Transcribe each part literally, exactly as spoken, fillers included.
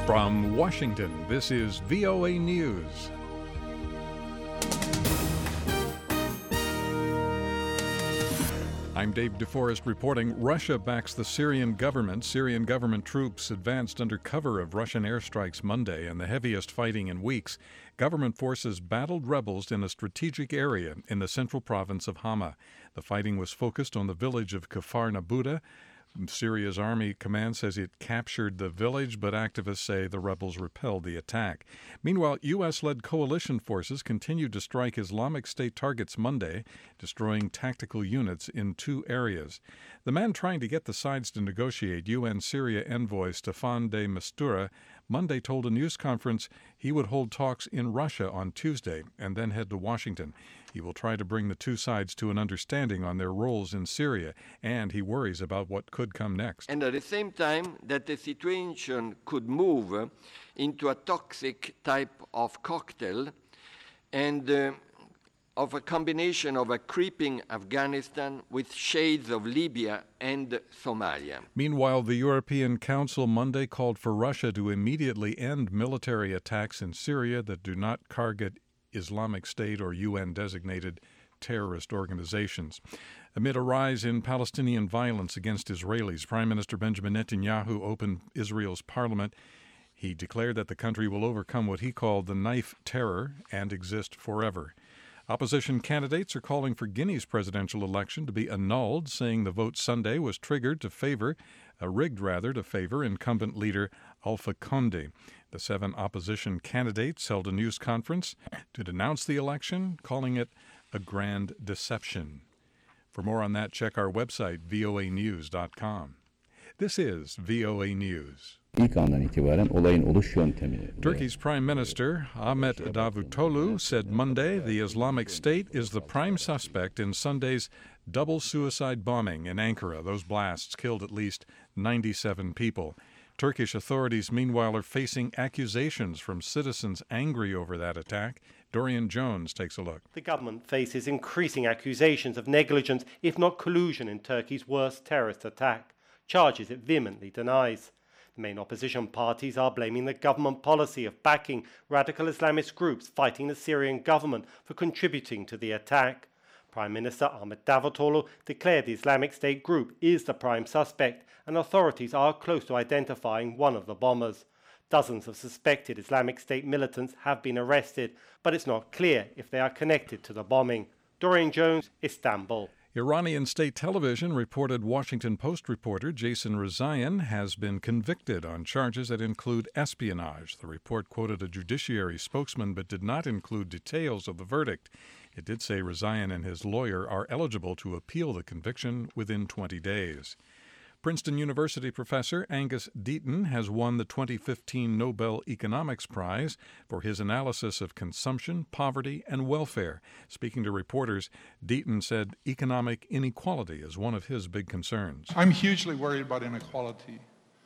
From Washington, this is V O A News. I'm Dave DeForest reporting. Russia backs the Syrian government. Syrian government troops advanced under cover of Russian airstrikes Monday and the heaviest fighting in weeks. Government forces battled rebels in a strategic area in the central province of Hama. The fighting was focused on the village of Kfar Nabuda. Syria's army command says it captured the village, but activists say the rebels repelled the attack. Meanwhile, U S-led coalition forces continued to strike Islamic State targets Monday, destroying tactical units in two areas. The man trying to get the sides to negotiate, U N Syria envoy Staffan de Mistura, Monday told a news conference he would hold talks in Russia on Tuesday and then head to Washington. He will try to bring the two sides to an understanding on their roles in Syria, and he worries about what could come next. And at the same time, that the situation could move into a toxic type of cocktail and uh, of a combination of a creeping Afghanistan with shades of Libya and Somalia. Meanwhile, the European Council Monday called for Russia to immediately end military attacks in Syria that do not target Islamic State or U N-designated terrorist organizations. Amid a rise in Palestinian violence against Israelis, Prime Minister Benjamin Netanyahu opened Israel's parliament. He declared that the country will overcome what he called the knife terror and exist forever. Opposition candidates are calling for Guinea's presidential election to be annulled, saying the vote Sunday was triggered to favor, uh, rigged rather, to favor incumbent leader Alpha Conde. The seven opposition candidates held a news conference to denounce the election, calling it a grand deception. For more on that, check our website, V O A news dot com. This is V O A News. Turkey's Prime Minister Ahmet Davutoglu said Monday the Islamic State is the prime suspect in Sunday's double suicide bombing in Ankara. Those blasts killed at least ninety-seven people. Turkish authorities, meanwhile, are facing accusations from citizens angry over that attack. Dorian Jones takes a look. The government faces increasing accusations of negligence, if not collusion, in Turkey's worst terrorist attack, charges it vehemently denies. The main opposition parties are blaming the government policy of backing radical Islamist groups fighting the Syrian government for contributing to the attack. Prime Minister Ahmet Davutoglu declared the Islamic State group is the prime suspect, and authorities are close to identifying one of the bombers. Dozens of suspected Islamic State militants have been arrested, but it's not clear if they are connected to the bombing. Dorian Jones, Istanbul. Iranian state television reported Washington Post reporter Jason Rezaian has been convicted on charges that include espionage. The report quoted a judiciary spokesman but did not include details of the verdict. It did say Rezaian and his lawyer are eligible to appeal the conviction within twenty days. Princeton University professor Angus Deaton has won the twenty fifteen Nobel Economics Prize for his analysis of consumption, poverty, and welfare. Speaking to reporters, Deaton said economic inequality is one of his big concerns. I'm hugely worried about inequality,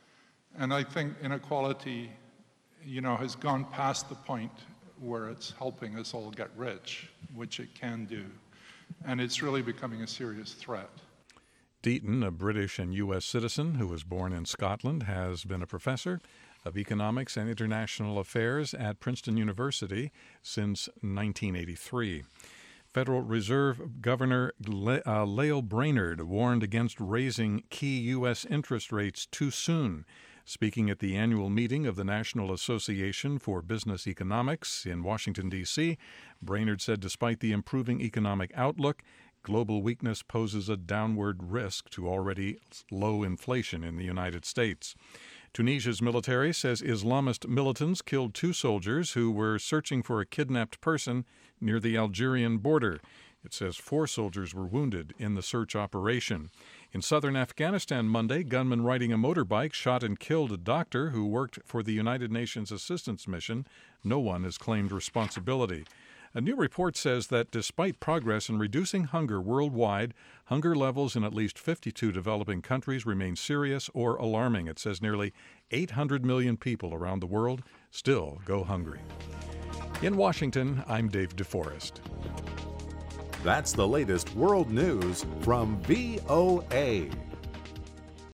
and I think inequality, you know, has gone past the point where it's helping us all get rich, which it can do, and it's really becoming a serious threat. Deaton, a British and U S citizen who was born in Scotland, has been a professor of economics and international affairs at Princeton University since nineteen eighty-three. Federal Reserve Governor Le- uh, Lael Brainerd warned against raising key U S interest rates too soon. Speaking at the annual meeting of the National Association for Business Economics in Washington, D C, Brainerd said despite the improving economic outlook, global weakness poses a downward risk to already low inflation in the United States. Tunisia's military says Islamist militants killed two soldiers who were searching for a kidnapped person near the Algerian border. It says four soldiers were wounded in the search operation. In southern Afghanistan Monday, gunmen riding a motorbike shot and killed a doctor who worked for the United Nations Assistance Mission. No one has claimed responsibility. A new report says that despite progress in reducing hunger worldwide, hunger levels in at least fifty-two developing countries remain serious or alarming. It says nearly eight hundred million people around the world still go hungry. In Washington, I'm Dave DeForest. That's the latest world news from V O A.